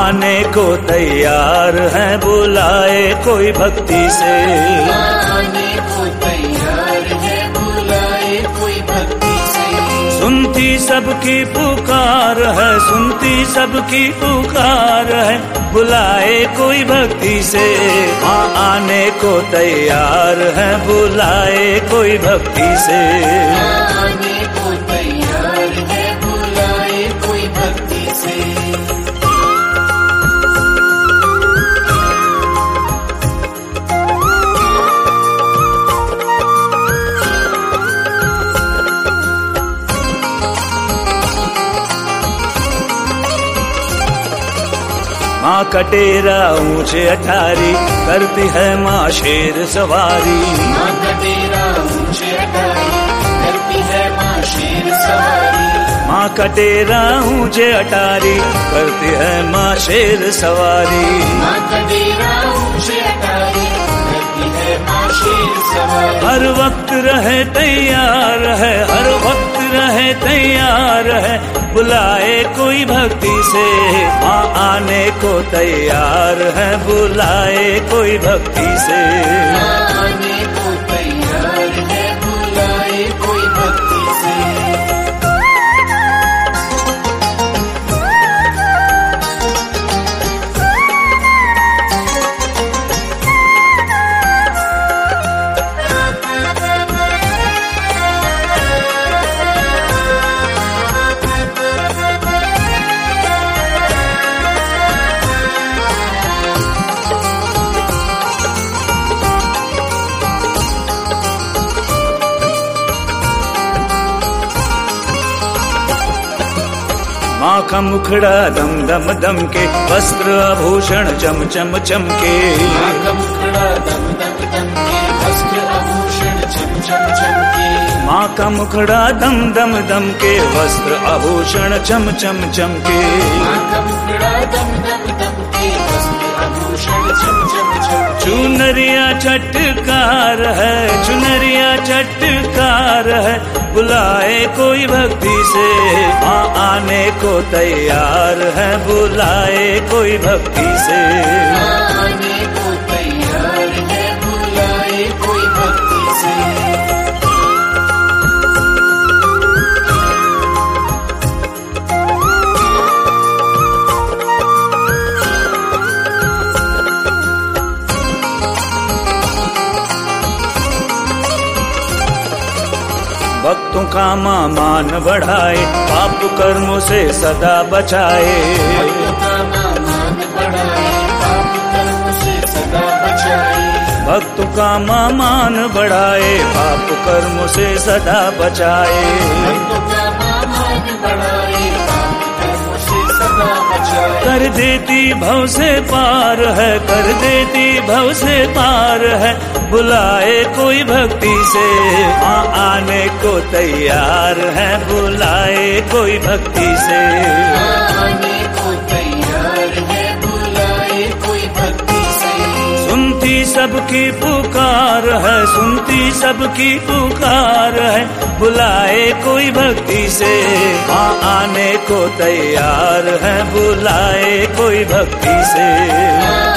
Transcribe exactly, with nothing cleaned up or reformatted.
आने को तैयार है, बुलाए कोई भक्ति से। आने को तैयार है, बुलाए कोई भक्ति से। सुनती सबकी पुकार है, सुनती सबकी पुकार है, बुलाए कोई भक्ति से। हाँ आने को तैयार है, बुलाए कोई भक्ति से। आने को तैयार है, बुलाए कोई भक्ति से। माँ कटेरा ऊंचे अठारी, करती है माँ शेर सवारी। माँ कटेरा ऊंचे अठारी, करती है माँ शेर सवारी। माँ कटेरा ऊंचे अटारी, करती है माँ शेर सवारी। माँ कटेरा ऊंचे अटारी, करती है माँ शेर सवारी। हर वक्त रहे तैयार है, हर वक्त रहे तैयार है, बुलाए कोई भक्ति से। माँ आने को तैयार है, बुलाए कोई भक्ति से। आने को तैयार है, बुलाए कोई भक्ति से। माँ का मुखड़ा दम दम दम के, वस्त्र आभूषण चम चम चमके। माँ का मुखड़ा दम दम दम के, वस्त्र आभूषण चम चम चमके। माँ का मुखड़ा दम दम दम के, वस्त्र आभूषण चम चम चमके। माँ का मुखड़ा दम दम दम के, वस्त्र आभूषण चम चम चमके। चुनरिया चटकार है, चुनरिया चटकार है, बुलाए कोई भक्ति से। माँ आने को तैयार है, बुलाए कोई भक्ति से। आने को तैयार है, बुलाए कोई भक्ति से। भक्तों का माँ मान बढ़ाए, पाप कर्मों से सदा बचाए। भक्तों का माँ मान बढ़ाए, पाप कर्मों से सदा बचाए। भक्तों का माँ मान बढ़ाए, पाप कर्मों से सदा बचाए। भक्तों का माँ मान बढ़ाए, पाप कर्मों से सदा बचाए। कर देती भव से पार है, कर देती भव से पार है, बुलाए कोई भक्ति से। माँ आने को तैयार है, बुलाए कोई भक्ति से। आने को तैयार है, बुलाए कोई भक्ति से। सुनती सबकी पुकार है, सुनती सबकी पुकार है, बुलाए कोई भक्ति से। माँ आने को तैयार है, बुलाए कोई भक्ति से।